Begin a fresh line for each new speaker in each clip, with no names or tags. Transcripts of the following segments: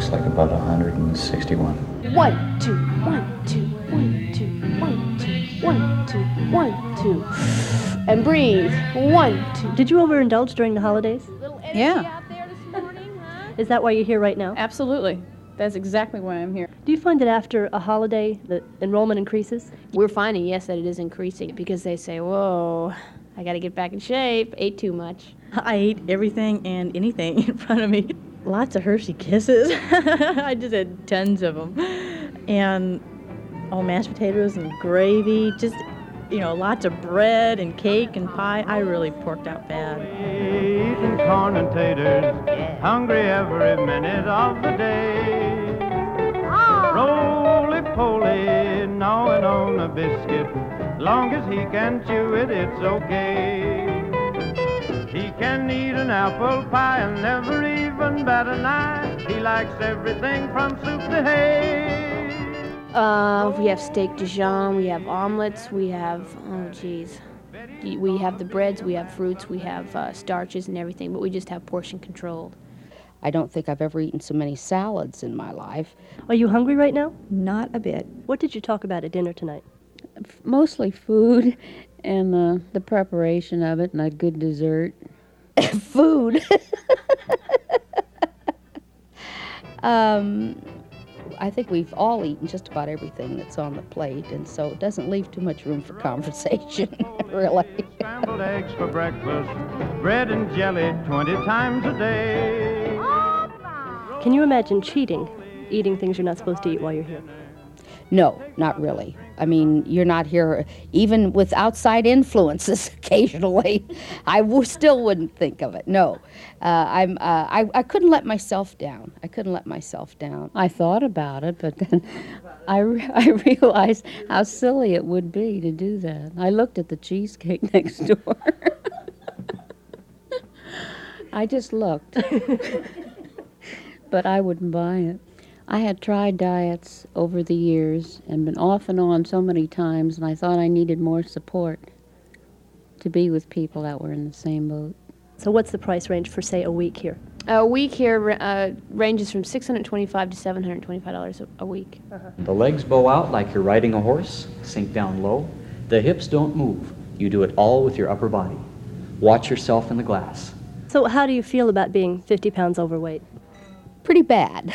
looks like about 161.
1, 2, 1, 2, 1, 2, 1, 2, 1, 2, 1, 2. And breathe. 1, 2.
Did you overindulge during the holidays?
Yeah.
Is that why you're here right now?
Absolutely. That's exactly why I'm here.
Do you find that after a holiday, the enrollment increases?
We're finding, yes, that it is increasing because they say, whoa, I got to get back in shape. Ate too much.
I ate everything and anything in front of me. Lots of Hershey Kisses. I just had tons of them. And mashed potatoes and gravy, just, lots of bread and cake and pie. I really porked out bad.
Eating corn and taters, hungry every minute of the day. Roly-poly, gnawing on a biscuit. Long as he can chew it, it's okay. He can eat an apple pie and never even bat an eye. He likes everything from soup to hay.
We have steak Dijon, we have omelets, we have, we have the breads, we have fruits, we have starches and everything, but we just have portion controlled.
I don't think I've ever eaten so many salads in my life.
Are you hungry right now?
Not a bit.
What did you talk about at dinner tonight?
Mostly food and the preparation of it and a good dessert. Food. I think we've all eaten just about everything that's on the plate, and so it doesn't leave too much room for conversation, really.
Scrambled eggs for breakfast, bread and jelly 20 times a day.
Can you imagine cheating, eating things you're not supposed to eat while you're here?
No, not really. I mean, you're not here, even with outside influences occasionally. Still wouldn't think of it, no. I couldn't let myself down. I thought about it, but then I realized how silly it would be to do that. I looked at the cheesecake next door. I just looked. But I wouldn't buy it. I had tried diets over the years and been off and on so many times, and I thought I needed more support to be with people that were in the same boat.
So what's the price range for, say, a week here?
A week here ranges from $625 to $725 a week.
The legs bow out like you're riding a horse, sink down low. The hips don't move. You do it all with your upper body. Watch yourself in the glass.
So how do you feel about being 50 pounds overweight?
Pretty bad.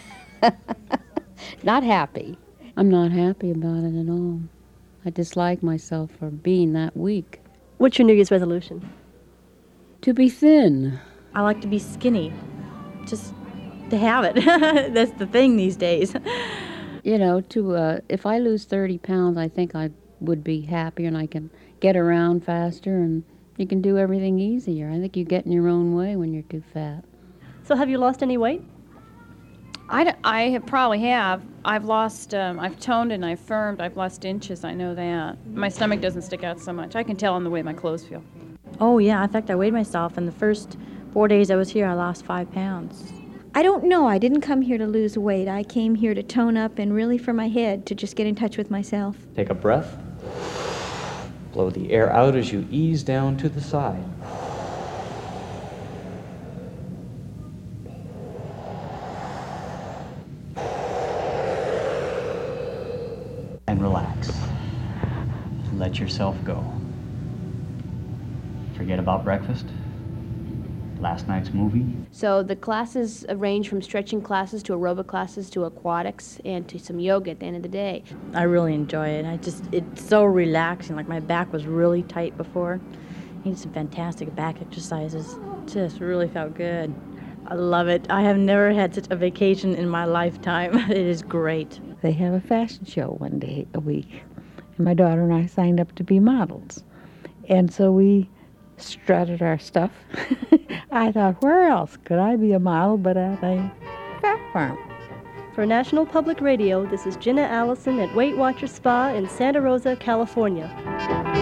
Not happy. I'm not happy about it at all. I dislike myself for being that weak.
What's your New Year's resolution?
To be thin.
I like to be skinny, just to have it. That's the thing these days.
If I lose 30 pounds, I think I would be happier and I can get around faster and you can do everything easier. I think you get in your own way when you're too fat.
So have you lost any weight?
I probably have. I've lost, I've toned and I've firmed. I've lost inches, I know that. My stomach doesn't stick out so much. I can tell on the way my clothes feel.
Oh, yeah. In fact, I weighed myself, and the first 4 days I was here, I lost 5 pounds.
I don't know. I didn't come here to lose weight. I came here to tone up and really for my head, to just get in touch with myself.
Take a breath. Blow the air out as you ease down to the side. And relax. Let yourself go. Forget about breakfast, last night's movie.
So the classes range from stretching classes to aerobic classes to aquatics and to some yoga at the end of the day.
I really enjoy it. It's so relaxing. Like my back was really tight before. I did some fantastic back exercises. Just really felt good. I love it. I have never had such a vacation in my lifetime. It is great.
They have a fashion show one day a week, and my daughter and I signed up to be models. And so we strutted our stuff. I thought, where else could I be a model but at a fat farm?
For National Public Radio, this is Jenna Allison at Weight Watchers Spa in Santa Rosa, California.